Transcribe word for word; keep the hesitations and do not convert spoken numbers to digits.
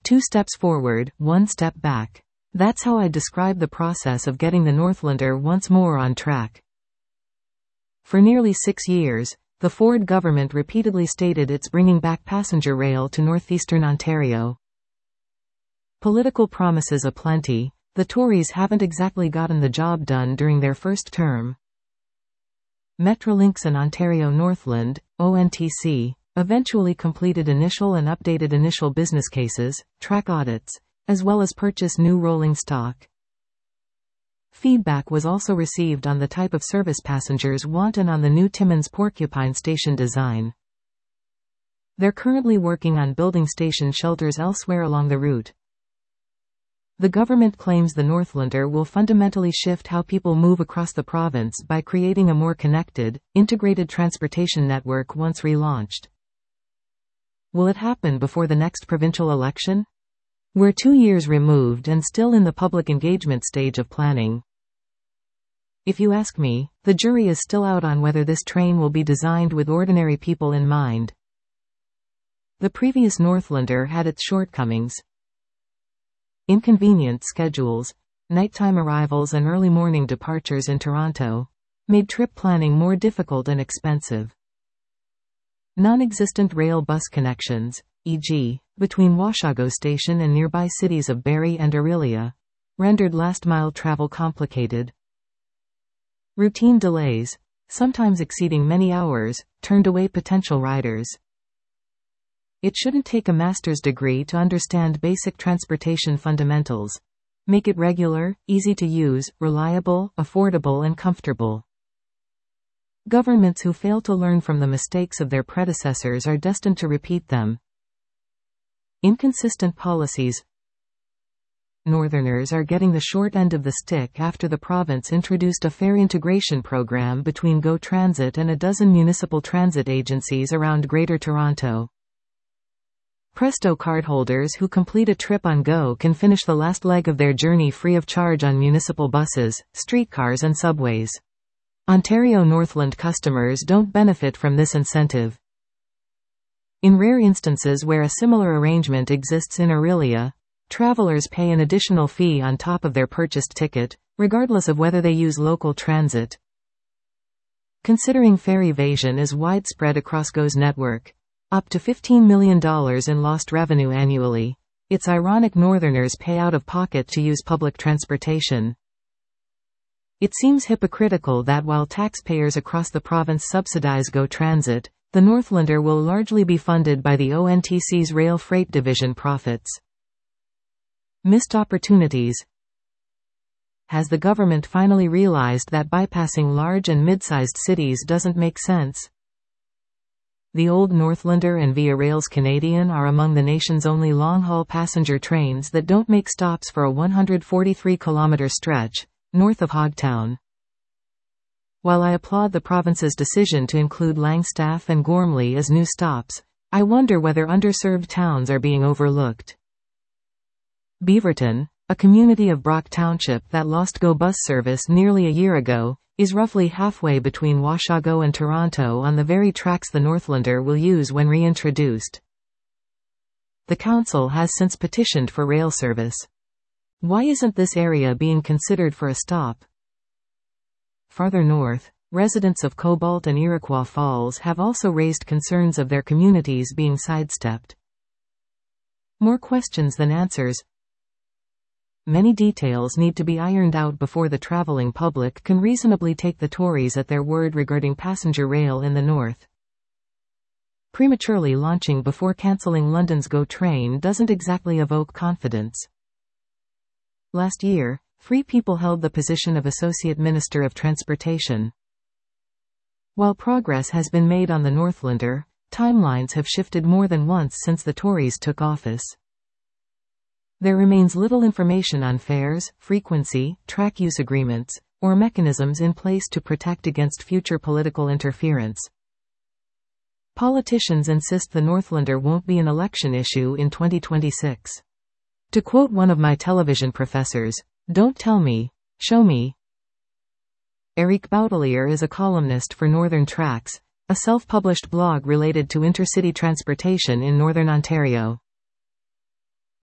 Two steps forward, one step back. That's how I describe the process of getting the Northlander once more on track. For nearly six years, the Ford government repeatedly stated it's bringing back passenger rail to northeastern Ontario. Political promises aplenty, the Tories haven't exactly gotten the job done during their first term. Metrolinx and Ontario Northland, O N T C, eventually completed initial and updated initial business cases, track audits, as well as purchase new rolling stock. Feedback was also received on the type of service passengers want and on the new Timmins Porcupine station design. They're currently working on building station shelters elsewhere along the route. The government claims the Northlander will fundamentally shift how people move across the province by creating a more connected, integrated transportation network once relaunched. Will it happen before the next provincial election? We're two years removed and still in the public engagement stage of planning. If you ask me, the jury is still out on whether this train will be designed with ordinary people in mind. The previous Northlander had its shortcomings. Inconvenient schedules, nighttime arrivals and early morning departures in Toronto made trip planning more difficult and expensive. Non-existent rail bus connections, for example, between Washago Station and nearby cities of Barrie and Orillia, rendered last-mile travel complicated. Routine delays, sometimes exceeding many hours, turned away potential riders. It shouldn't take a master's degree to understand basic transportation fundamentals. Make it regular, easy to use, reliable, affordable and comfortable. Governments who fail to learn from the mistakes of their predecessors are destined to repeat them. Inconsistent policies. Northerners are getting the short end of the stick after the province introduced a fare integration program between Go Transit and a dozen municipal transit agencies around Greater Toronto. Presto cardholders who complete a trip on Go can finish the last leg of their journey free of charge on municipal buses, streetcars and subways. Ontario Northland customers don't benefit from this incentive. In rare instances where a similar arrangement exists in Orillia, travelers pay an additional fee on top of their purchased ticket, regardless of whether they use local transit. Considering fare evasion is widespread across Go's network, up to fifteen million dollars in lost revenue annually, it's ironic Northerners pay out of pocket to use public transportation. It seems hypocritical that while taxpayers across the province subsidize Go Transit, the Northlander will largely be funded by the O N T C's rail freight division profits. Missed opportunities. Has the government finally realized that bypassing large and mid-sized cities doesn't make sense? The old Northlander and Via Rail's Canadian are among the nation's only long-haul passenger trains that don't make stops for a one hundred forty-three kilometer stretch, north of Hogtown. While I applaud the province's decision to include Langstaff and Gormley as new stops, I wonder whether underserved towns are being overlooked. Beaverton, a community of Brock Township that lost Go bus service nearly a year ago, is roughly halfway between Washago and Toronto on the very tracks the Northlander will use when reintroduced. The council has since petitioned for rail service. Why isn't this area being considered for a stop? Farther north, residents of Cobalt and Iroquois Falls have also raised concerns of their communities being sidestepped. More questions than answers. Many details need to be ironed out before the traveling public can reasonably take the Tories at their word regarding passenger rail in the north. Prematurely launching before cancelling London's Go train doesn't exactly evoke confidence. Last year, three people held the position of Associate Minister of Transportation. While progress has been made on the Northlander, timelines have shifted more than once since the Tories took office. There remains little information on fares, frequency, track use agreements, or mechanisms in place to protect against future political interference. Politicians insist the Northlander won't be an election issue in twenty twenty-six. To quote one of my television professors, "Don't tell me, show me." Eric Boutelier is a columnist for Northern Tracks, a self-published blog related to intercity transportation in Northern Ontario.